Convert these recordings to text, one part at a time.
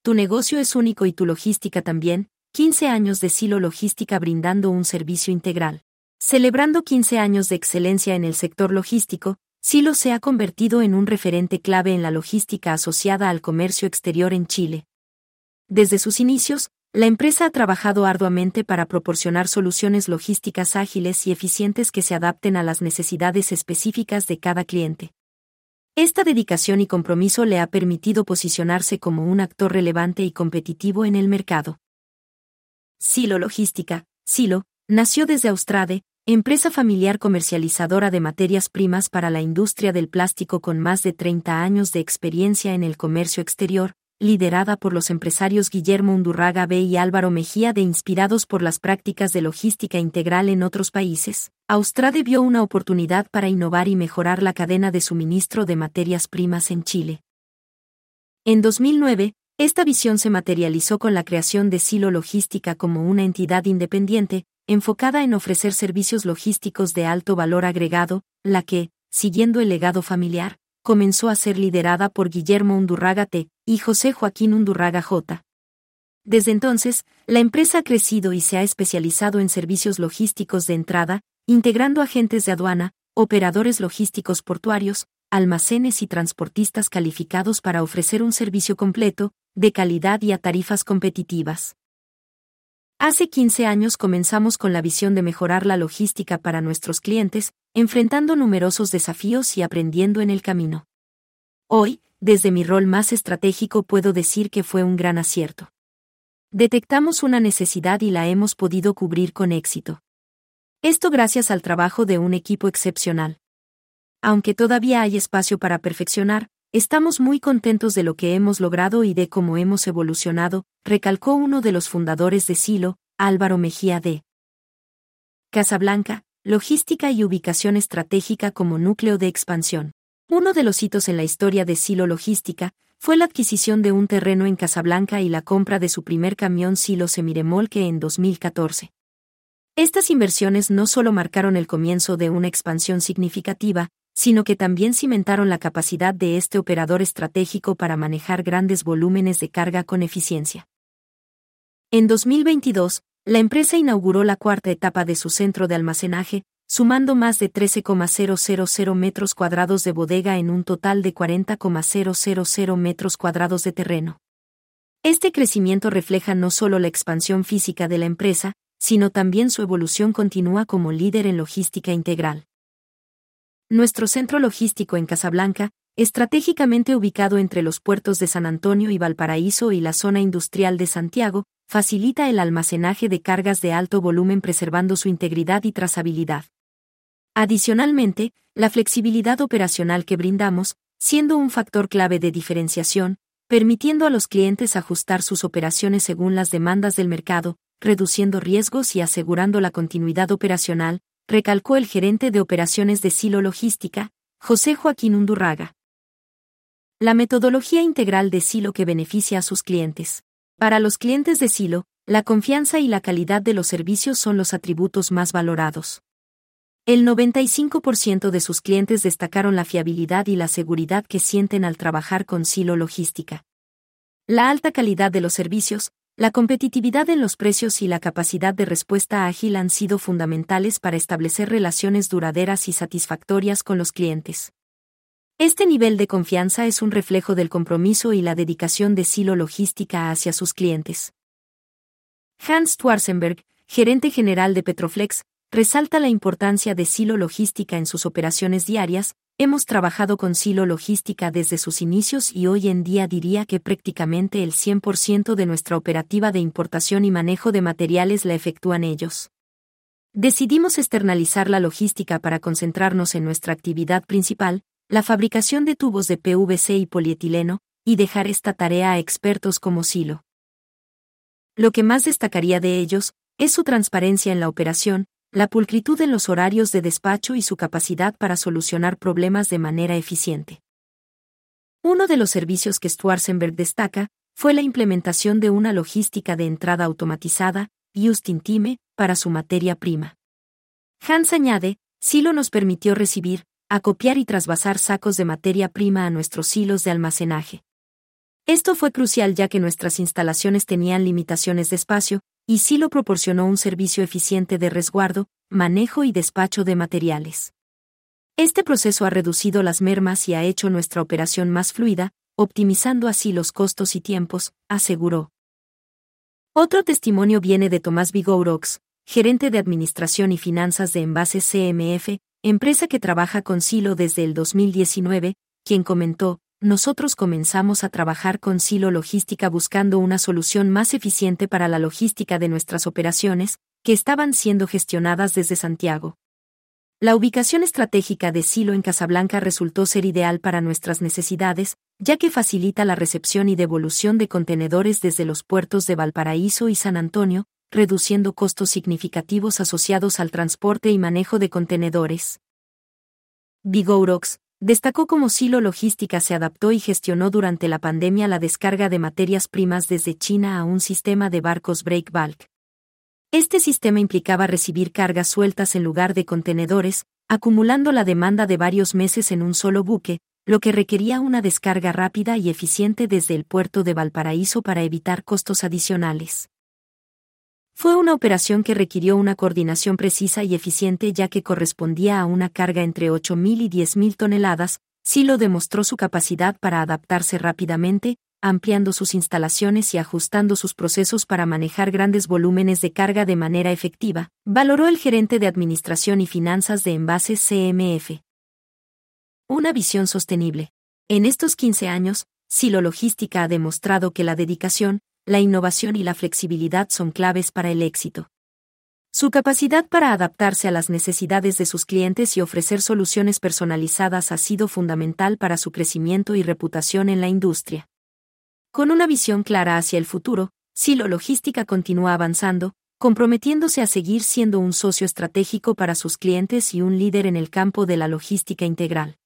Tu negocio es único y tu logística también. 15 años de Silo Logística brindando un servicio integral. Celebrando 15 años de excelencia en el sector logístico, Silo se ha convertido en un referente clave en la logística asociada al comercio exterior en Chile. Desde sus inicios, la empresa ha trabajado arduamente para proporcionar soluciones logísticas ágiles y eficientes que se adapten a las necesidades específicas de cada cliente. Esta dedicación y compromiso le ha permitido posicionarse como un actor relevante y competitivo en el mercado. Silo Logística, Silo, nació desde Austrade, empresa familiar comercializadora de materias primas para la industria del plástico con más de 30 años de experiencia en el comercio exterior, liderada por los empresarios Guillermo Undurraga B. y Álvaro Mejía de inspirados por las prácticas de logística integral en otros países. Austrade vio una oportunidad para innovar y mejorar la cadena de suministro de materias primas en Chile. En 2009, esta visión se materializó con la creación de Silo Logística como una entidad independiente, enfocada en ofrecer servicios logísticos de alto valor agregado, la que, siguiendo el legado familiar, comenzó a ser liderada por Guillermo Undurraga T. y José Joaquín Undurraga J. Desde entonces, la empresa ha crecido y se ha especializado en servicios logísticos de entrada, integrando agentes de aduana, operadores logísticos portuarios, almacenes y transportistas calificados para ofrecer un servicio completo, de calidad y a tarifas competitivas. Hace 15 años comenzamos con la visión de mejorar la logística para nuestros clientes, enfrentando numerosos desafíos y aprendiendo en el camino. Hoy, desde mi rol más estratégico puedo decir que fue un gran acierto. Detectamos una necesidad y la hemos podido cubrir con éxito. Esto gracias al trabajo de un equipo excepcional. Aunque todavía hay espacio para perfeccionar, estamos muy contentos de lo que hemos logrado y de cómo hemos evolucionado, recalcó uno de los fundadores de Silo, Álvaro Mejía de Casablanca, logística y ubicación estratégica como núcleo de expansión. Uno de los hitos en la historia de Silo Logística fue la adquisición de un terreno en Casablanca y la compra de su primer camión Silo Semiremolque en 2014. Estas inversiones no solo marcaron el comienzo de una expansión significativa, sino que también cimentaron la capacidad de este operador estratégico para manejar grandes volúmenes de carga con eficiencia. En 2022, la empresa inauguró la cuarta etapa de su centro de almacenaje, sumando más de 13,000 metros cuadrados de bodega en un total de 40,000 metros cuadrados de terreno. Este crecimiento refleja no solo la expansión física de la empresa, sino también su evolución continua como líder en logística integral. Nuestro centro logístico en Casablanca, estratégicamente ubicado entre los puertos de San Antonio y Valparaíso y la zona industrial de Santiago, facilita el almacenaje de cargas de alto volumen preservando su integridad y trazabilidad. Adicionalmente, la flexibilidad operacional que brindamos, siendo un factor clave de diferenciación, permitiendo a los clientes ajustar sus operaciones según las demandas del mercado, reduciendo riesgos y asegurando la continuidad operacional, recalcó el gerente de operaciones de Silo Logística, José Joaquín Undurraga. La metodología integral de Silo que beneficia a sus clientes. Para los clientes de Silo, la confianza y la calidad de los servicios son los atributos más valorados. El 95% de sus clientes destacaron la fiabilidad y la seguridad que sienten al trabajar con Silo Logística. La alta calidad de los servicios, la competitividad en los precios y la capacidad de respuesta ágil han sido fundamentales para establecer relaciones duraderas y satisfactorias con los clientes. Este nivel de confianza es un reflejo del compromiso y la dedicación de Silo Logística hacia sus clientes. Hans Schwarzenberg, gerente general de Petroflex, resalta la importancia de Silo Logística en sus operaciones diarias. Hemos trabajado con Silo Logística desde sus inicios y hoy en día diría que prácticamente el 100% de nuestra operativa de importación y manejo de materiales la efectúan ellos. Decidimos externalizar la logística para concentrarnos en nuestra actividad principal, la fabricación de tubos de PVC y polietileno, y dejar esta tarea a expertos como Silo. Lo que más destacaría de ellos es su transparencia en la operación, la pulcritud en los horarios de despacho y su capacidad para solucionar problemas de manera eficiente. Uno de los servicios que Schwarzenberg destaca fue la implementación de una logística de entrada automatizada, Just in Time, para su materia prima. Hans añade, Silo nos permitió recibir, acopiar y trasvasar sacos de materia prima a nuestros silos de almacenaje. Esto fue crucial ya que nuestras instalaciones tenían limitaciones de espacio, y Silo proporcionó un servicio eficiente de resguardo, manejo y despacho de materiales. Este proceso ha reducido las mermas y ha hecho nuestra operación más fluida, optimizando así los costos y tiempos, aseguró. Otro testimonio viene de Tomás Vigouroux, gerente de Administración y Finanzas de Envases CMF, empresa que trabaja con Silo desde el 2019, quien comentó: nosotros comenzamos a trabajar con Silo Logística buscando una solución más eficiente para la logística de nuestras operaciones, que estaban siendo gestionadas desde Santiago. La ubicación estratégica de Silo en Casablanca resultó ser ideal para nuestras necesidades, ya que facilita la recepción y devolución de contenedores desde los puertos de Valparaíso y San Antonio, reduciendo costos significativos asociados al transporte y manejo de contenedores. Vigouroux destacó cómo Silo Logística se adaptó y gestionó durante la pandemia la descarga de materias primas desde China a un sistema de barcos break bulk. Este sistema implicaba recibir cargas sueltas en lugar de contenedores, acumulando la demanda de varios meses en un solo buque, lo que requería una descarga rápida y eficiente desde el puerto de Valparaíso para evitar costos adicionales. Fue una operación que requirió una coordinación precisa y eficiente ya que correspondía a una carga entre 8.000 y 10.000 toneladas. Silo demostró su capacidad para adaptarse rápidamente, ampliando sus instalaciones y ajustando sus procesos para manejar grandes volúmenes de carga de manera efectiva, valoró el gerente de Administración y Finanzas de Envases CMF. Una visión sostenible. En estos 15 años, Silo Logística ha demostrado que la dedicación, la innovación y la flexibilidad son claves para el éxito. Su capacidad para adaptarse a las necesidades de sus clientes y ofrecer soluciones personalizadas ha sido fundamental para su crecimiento y reputación en la industria. Con una visión clara hacia el futuro, Silo Logística continúa avanzando, comprometiéndose a seguir siendo un socio estratégico para sus clientes y un líder en el campo de la logística integral.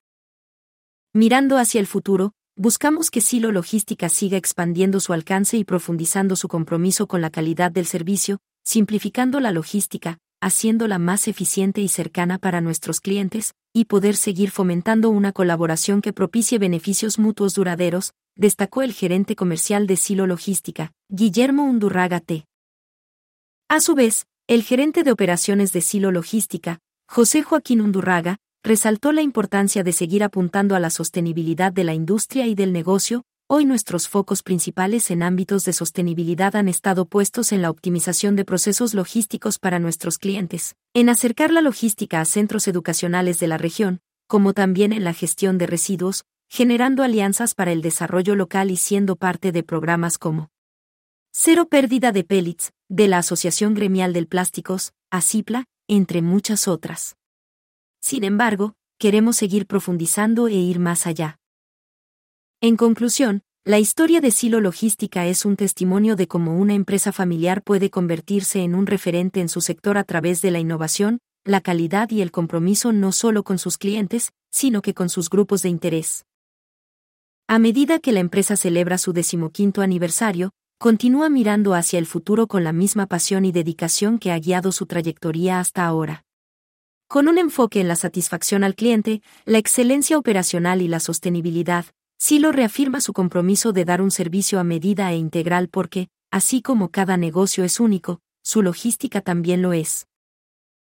Mirando hacia el futuro, buscamos que Silo Logística siga expandiendo su alcance y profundizando su compromiso con la calidad del servicio, simplificando la logística, haciéndola más eficiente y cercana para nuestros clientes, y poder seguir fomentando una colaboración que propicie beneficios mutuos duraderos, destacó el gerente comercial de Silo Logística, Guillermo Undurraga T. A su vez, el gerente de operaciones de Silo Logística, José Joaquín Undurraga, resaltó la importancia de seguir apuntando a la sostenibilidad de la industria y del negocio. Hoy nuestros focos principales en ámbitos de sostenibilidad han estado puestos en la optimización de procesos logísticos para nuestros clientes, en acercar la logística a centros educacionales de la región, como también en la gestión de residuos, generando alianzas para el desarrollo local y siendo parte de programas como Cero Pérdida de Pellets, de la Asociación Gremial del Plásticos, ACIPLA, entre muchas otras. Sin embargo, queremos seguir profundizando e ir más allá. En conclusión, la historia de Silo Logística es un testimonio de cómo una empresa familiar puede convertirse en un referente en su sector a través de la innovación, la calidad y el compromiso no solo con sus clientes, sino que con sus grupos de interés. A medida que la empresa celebra su 15º aniversario, continúa mirando hacia el futuro con la misma pasión y dedicación que ha guiado su trayectoria hasta ahora. Con un enfoque en la satisfacción al cliente, la excelencia operacional y la sostenibilidad, Silo reafirma su compromiso de dar un servicio a medida e integral porque, así como cada negocio es único, su logística también lo es.